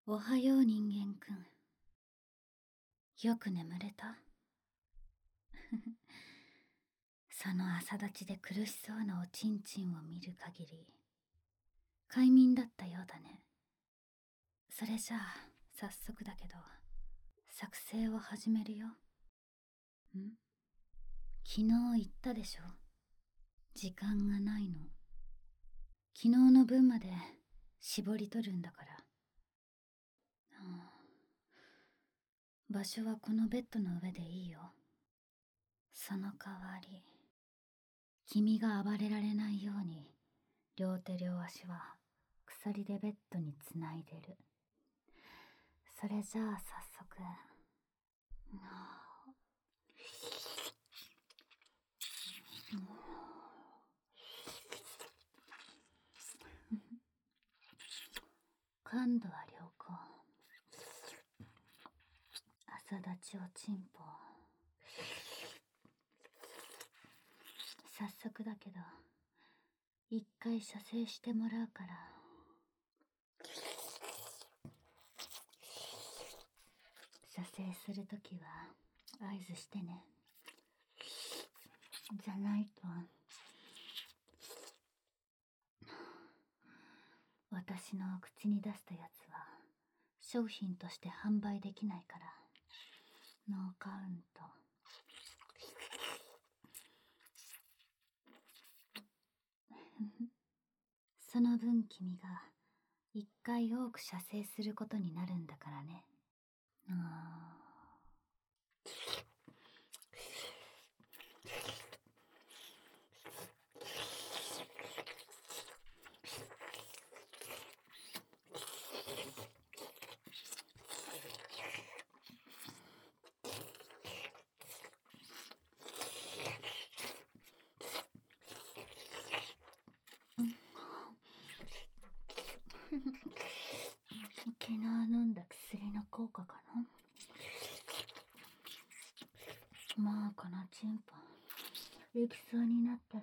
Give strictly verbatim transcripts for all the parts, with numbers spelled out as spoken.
おはよう人間くん。よく眠れた？その朝立ちで苦しそうなおちんちんを見る限り快眠だったようだね。それじゃあ早速だけど作成を始めるよ。ん？昨日言ったでしょ、時間がないの。昨日の分まで絞り取るんだから。場所はこのベッドの上でいいよ。その代わり君が暴れられないように両手両足は鎖でベッドにつないでる。それじゃあ早速。感度は良好。朝立ちおちんぽ。早速だけど一回射精してもらうから。射精するときは合図してね。じゃないと私の口に出したやつは商品として販売できないから。ノーカウント。その分君が一回多く射精することになるんだからね。あー昨日飲んだ薬の効果かな。もうこのチンポ行きそうになったら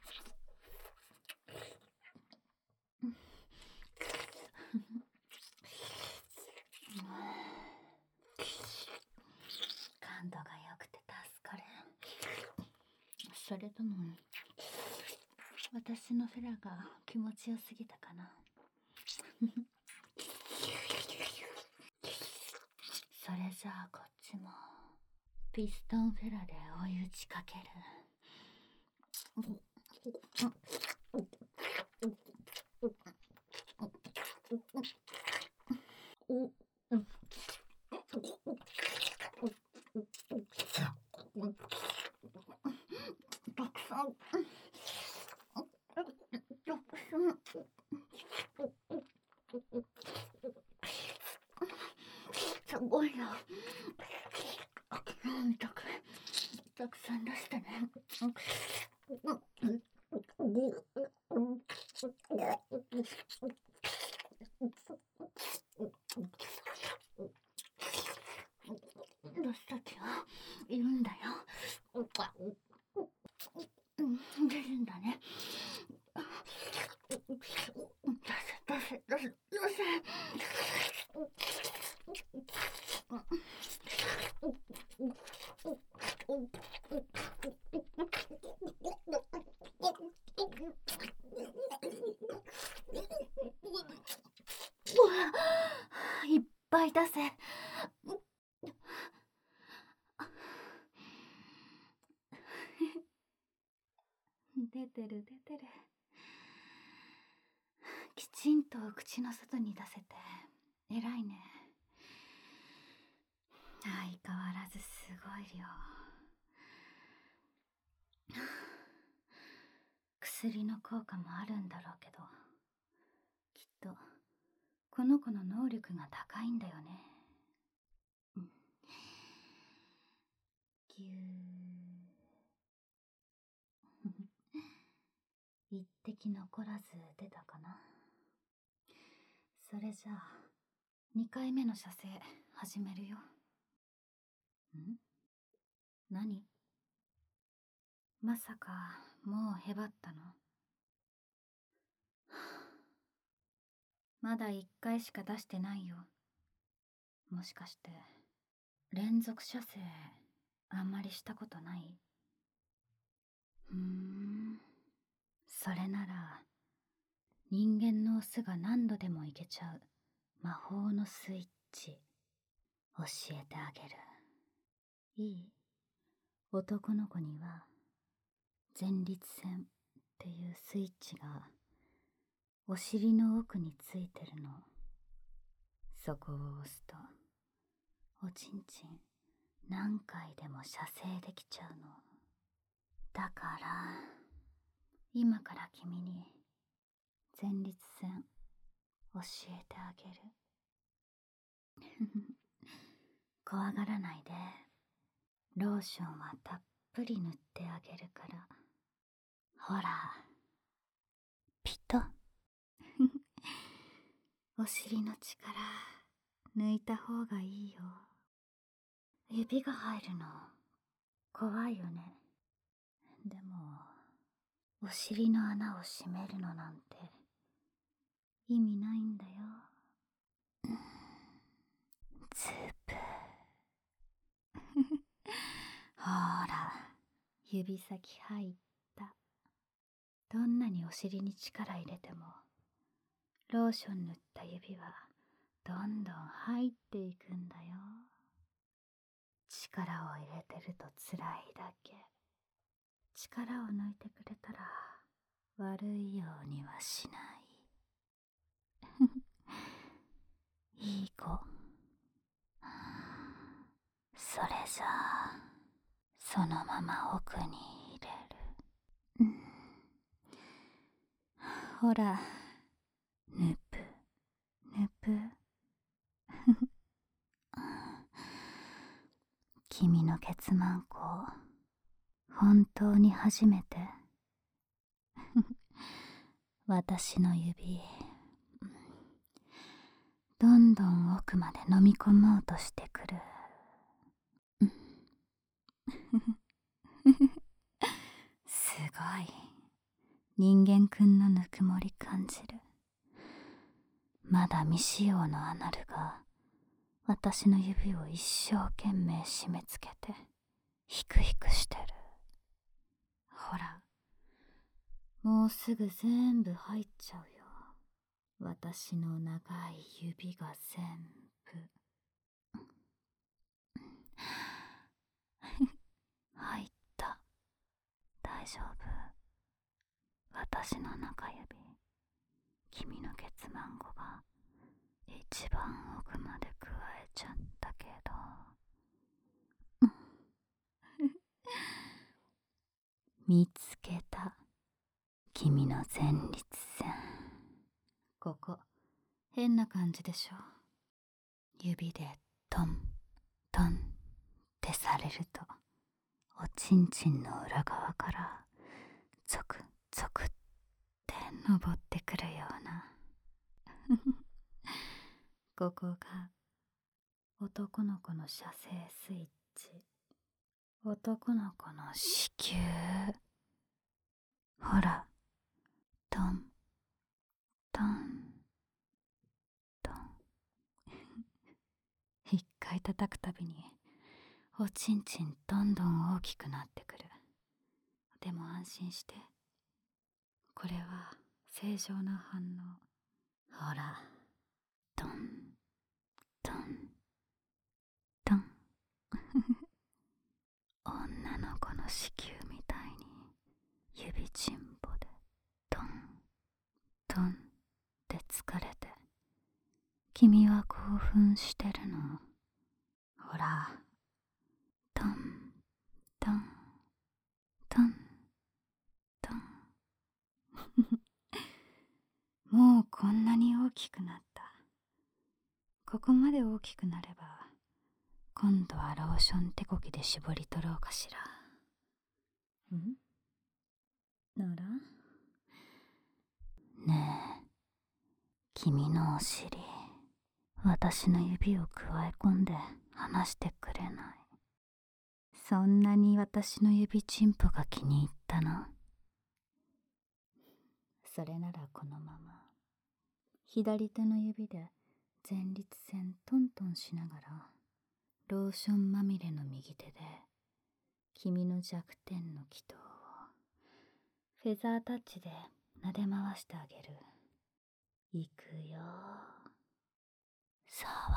感度が良くて助かる。それとも私のフェラが気持ちよすぎたかな。それじゃあこっちもピストンフェラで追い打ちかける。たくさんたくさんすごいな。昨日みたくたくさん出してね。私たちはいるんだよ。出るんだね。出せ出せ出せ出せ。いっぱい出せ。出てる出てる。きちんと口の外に出せて偉いね。相変わらずすごい量。薬の効果もあるんだろうけど、きっとこの子の能力が高いんだよね。うん、ぎゅー一滴残らず出たかな。それじゃあにかいめの射精始めるよ。ん？何？まさかもうへばったの？まだいっかいしか出してないよ。 もしかして連続射精あんまりしたことない？うーん、それなら人間のオスが何度でもいけちゃう魔法のスイッチ教えてあげる。いい？男の子には前立腺っていうスイッチがお尻の奥についてるの。そこを押すとおちんちん何回でも射精できちゃうの。だから今から君に前立腺教えてあげる。怖がらないで。ローションはたっぷり塗ってあげるから。ほら、ピトッ。お尻の力抜いた方がいいよ。指が入るの怖いよね。でもお尻の穴を閉めるのなんて意味ないんだよ。ズープ。ほら、指先入った。どんなにお尻に力入れてもローション塗った指はどんどん入っていくんだよ。力を入れてると辛いだけ。力を抜いてくれたら悪いようにはしない。いい子。それじゃあそのまま奥に入れる。うん、ほら、ぬぷぬぷ。君のケツマンコ本当に初めて。私の指どんどん奥まで飲み込もうとしてくる。すごい。人間くんのぬくもり感じる。まだ未使用のアナルが私の指を一生懸命締め付けてヒクヒクしてる。ほら、もうすぐ全部入っちゃうよ。私の長い指が全部。入った。大丈夫。私の中指、君のケツマンゴが一番奥まで加えちゃったけど。見つけた。君の前立腺。ここ変な感じでしょ。指でトントンってされるとおちんちんの裏側からゾクゾクって登ってくるような。ここが男の子の射精スイッチ。男の子の子宮。ほら、トントントン。一回叩くたびにおちんちんどんどん大きくなってくる。でも安心して、これは正常な反応。ほら、トントントン。女の子の子宮みたいに指ちんぽでトントンって疲れて、君は興奮してるの。ほら、トントントントン。もうこんなに大きくなった。ここまで大きくなれば今度はローション手こぎで絞り取ろうかしら。ん？なら？ねえ、君のお尻、私の指をくわえ込んで離してくれない？そんなに私の指チンポが気に入ったの？それならこのまま左手の指で前立腺トントンしながらローションまみれの右手で君の弱点の祈祷をフェザータッチで撫で回してあげる。いくよさわ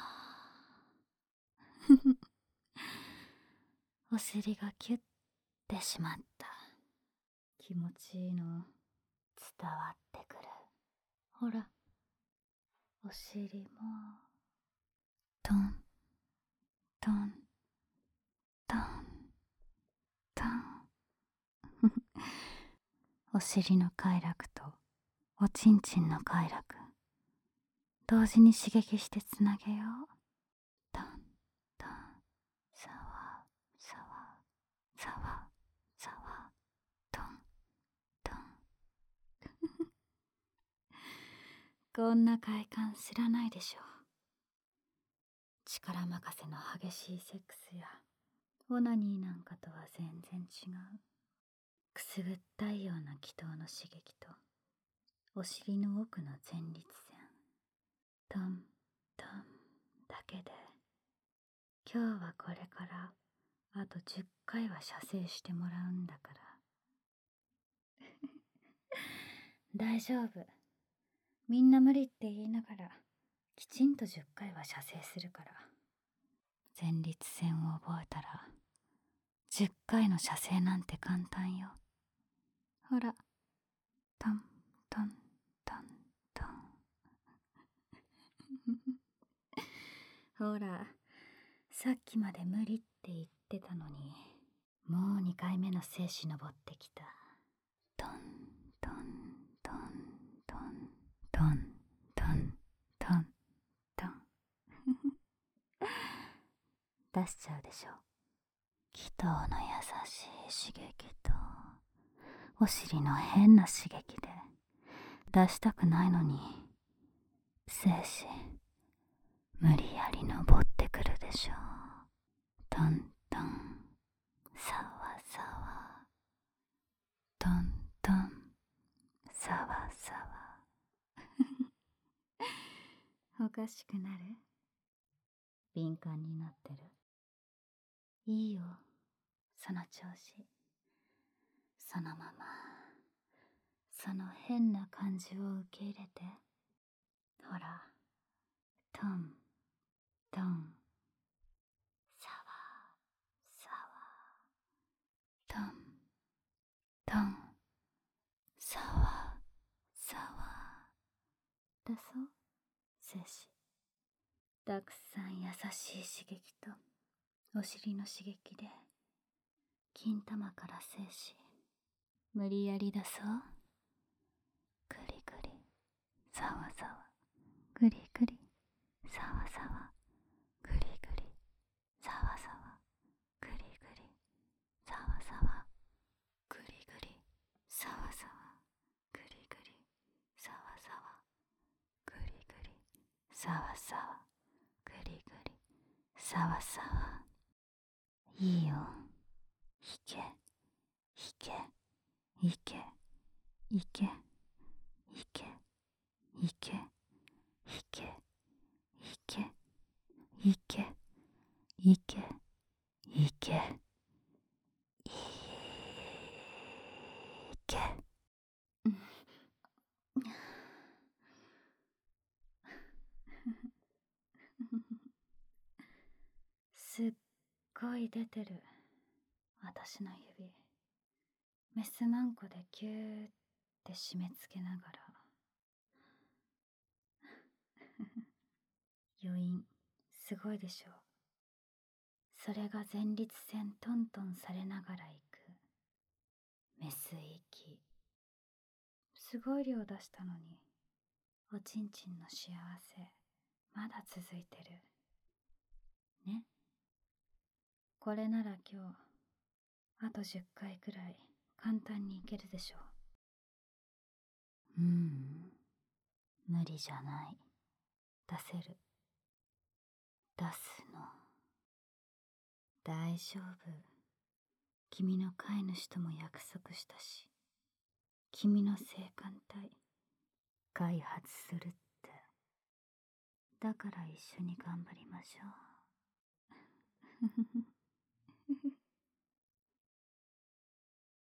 お尻がキュッてしまった。気持ちいいの伝わってくる。ほらお尻もトントントントンお尻の快楽とおちんちんの快楽同時に刺激してつなげよう。トントンさわさわさわさわトントンこんな快感知らないでしょ。力任せの激しいセックスやオナニーなんかとは全然違う。くすぐったいような気筒の刺激とお尻の奥の前立腺トントンだけで今日はこれからあとじゅっかいは射精してもらうんだから大丈夫。みんな無理って言いながらきちんとじゅっかいは射精するから。前立腺を覚えたらじゅっかいの射精なんて簡単よ。ほらトントントントンほらさっきまで無理って言ってたのにもうにかいめの精子登ってきた。トントントントントントントントン出しちゃうでしょ。気筒の優しい刺激とお尻の変な刺激で出したくないのに精子無理やり登ってくるでしょ。トントンさわさわトントンさわさわおかしくなる？敏感になってる？いいよその調子。そのままその変な感じを受け入れて。ほらトントンさわさわトントンさわさわ出そう精子。たくさん優しい刺激とお尻の刺激で金玉から精子無理やり出そう。グリグリさわさわグリグリさわさわグリグリさわさわグリグリさわさわグリグリさわさわグリグリさわさわグリグリさわさわグリグリさわさわ。いいよ引け引けいけいけいけいけいけいけいけいけいけいけすっごい出てる私の指。メスマンコでキューって締め付けながら余韻すごいでしょ。それが前立腺トントンされながら行くメス息。すごい量出したのにおちんちんの幸せまだ続いてるね。これなら今日あとじゅっかいくらい簡単にいけるでしょう。うん無理じゃない。出せる。出すの大丈夫。君の飼い主とも約束したし君の性感帯開発するって。 だから一緒に頑張りましょう。